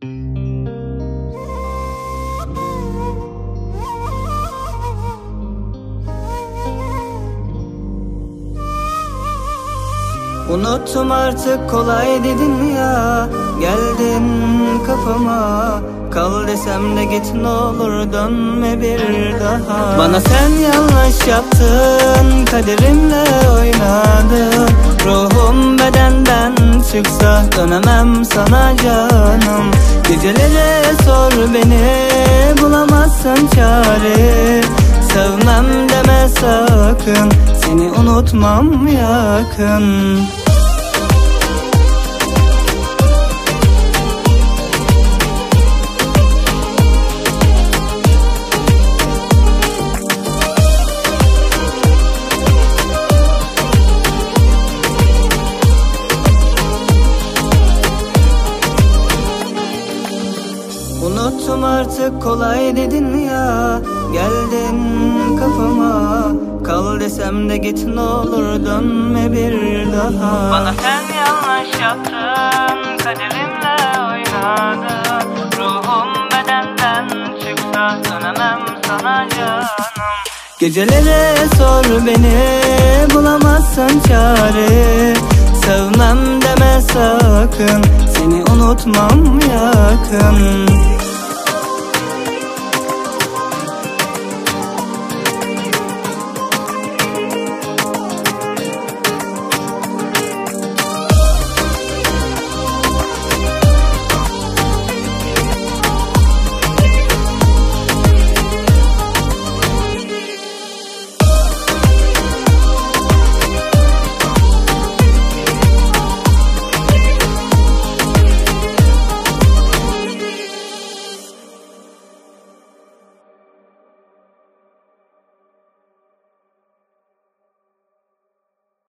Unuttum artık kolay dedin ya, geldin kafama. Kal desem de git, ne olur dönme bir daha. Bana sen yanlış yaptın, kaderimle oynadın. Ruhum bedenden çıksa dönemem sana canım. Gecelere sor beni, bulamazsın çare. Sevmem deme sakın, seni unutmam yakın. Unuttum artık kolay dedin ya, geldin kafama. Kal desem de git, ne olur dönme bir daha. Bana sen yanlış yaptın, kaderimle oynadın. Ruhum bedenden çıksa dönemem sana canım. Gecelere sor beni, bulamazsın çare. Sevmem deme sakın, seni unutmam yakın.